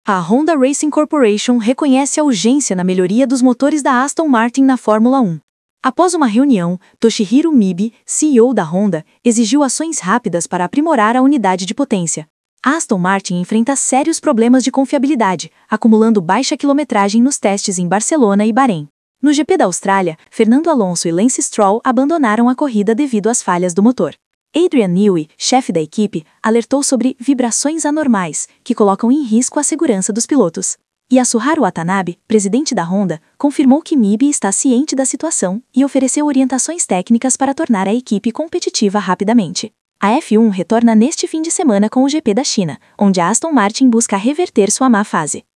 A Honda Racing Corporation reconhece a urgência na melhoria dos motores da Aston Martin na Fórmula 1. Após uma reunião, Toshihiro Mibe, CEO da Honda, exigiu ações rápidas para aprimorar a unidade de potência. A Aston Martin enfrenta sérios problemas de confiabilidade, acumulando baixa quilometragem nos testes em Barcelona e Bahrein. No GP da Austrália, Fernando Alonso e Lance Stroll abandonaram a corrida devido às falhas do motor. Adrian Newey, chefe da equipe, alertou sobre vibrações anormais, que colocam em risco a segurança dos pilotos. Yasuharu Watanabe, presidente da Honda, confirmou que Mibe está ciente da situação e ofereceu orientações técnicas para tornar a equipe competitiva rapidamente. A F1 retorna neste fim de semana com o GP da China, onde a Aston Martin busca reverter sua má fase.